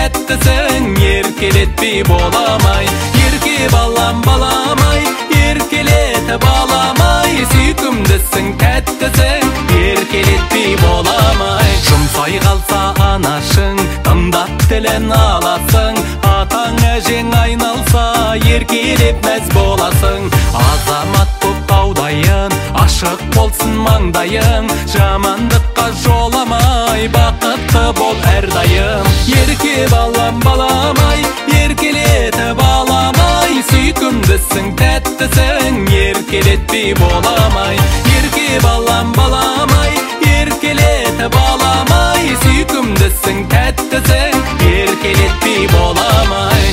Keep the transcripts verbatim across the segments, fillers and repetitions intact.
tәттісің, еркелетпей боламай. Ерке балам баламай, еркелетіп аламай. Сүйкімдісің, тәттісің, еркелетпей боламай. Жұмсай қалса анашың, тыңдап тілін аласың. Атаң әжең айналса, еркелеп мәз боласың. Азамат боп таудайын, ашық болсын маңдайың. Жамандыққа жоламай, бақытты бол әрдайым. Ерке балам баламай, еркелетіп аламай. Сүйкімдісің, тәттісің, еркелетпей боламай. Ерке балам баламай, еркелетіп аламай. Сүйкімдісің, тәттісің, еркелетпей боламай.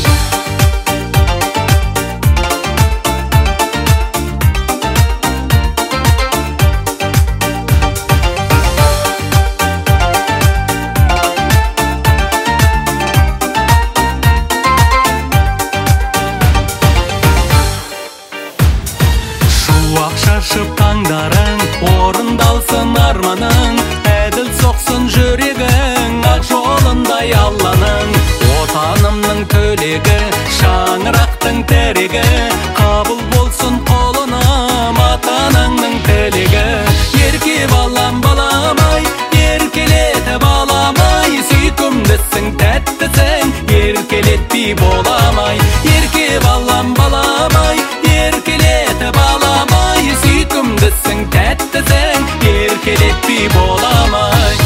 Шашып таңдарың, орындалсын арманың. Әділ соқсын жүрегің, ақ жолындай Алланың. Отанымның төлегі, шаңырақтың тірегі. Қабыл болсын қолыным, ата-анаңның тілегі. Ерке балам баламай, еркелетіп аламай. Сүйкімдісің, тәттісің, еркелетпей боламай. Ерке балам баламай, еркелетіп аламай. Сүйкімдісің, тәттісің, еркелетпей боламай.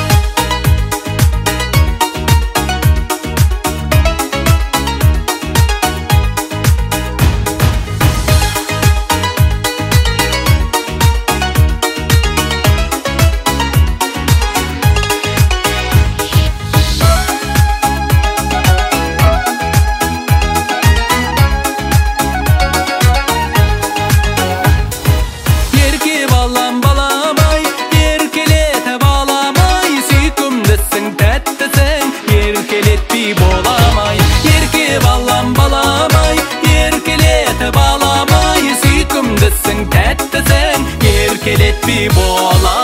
Еркелетпей боламай, ерке балам баламай. Еркелетіп аламай. Сүйкімдісің, тәттісің, еркелетпей боламай.